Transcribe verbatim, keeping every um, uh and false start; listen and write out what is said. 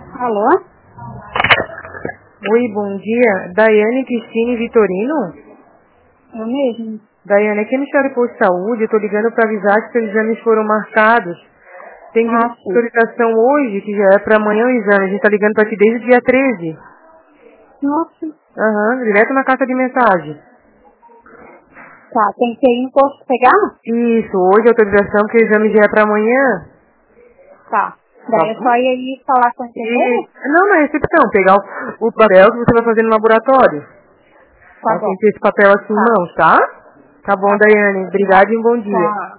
Alô? Oi, bom dia. Daiane Cristine Vitorino? Eu mesmo. Daiane, aqui no Ministério Posto de Saúde, eu tô ligando para avisar que seus exames foram marcados. Tem Ah, sim. autorização hoje, que já é para amanhã o exame. A gente tá ligando para ti desde o dia treze. Nossa. Aham, direto na caixa de mensagem. Tá, tem que ir no posto pegar? Isso, hoje a autorização que o exame já é para amanhã. Tá. Daí é só ir aí falar com a E... enfermeira? Não, na recepção, pegar o, o papel que você vai fazer no laboratório. Tá Tá, bom. tem que ter esse papel aqui em Tá. mãos, tá? Tá bom, Tá bom. Daiane. Obrigada e um bom dia. Tá.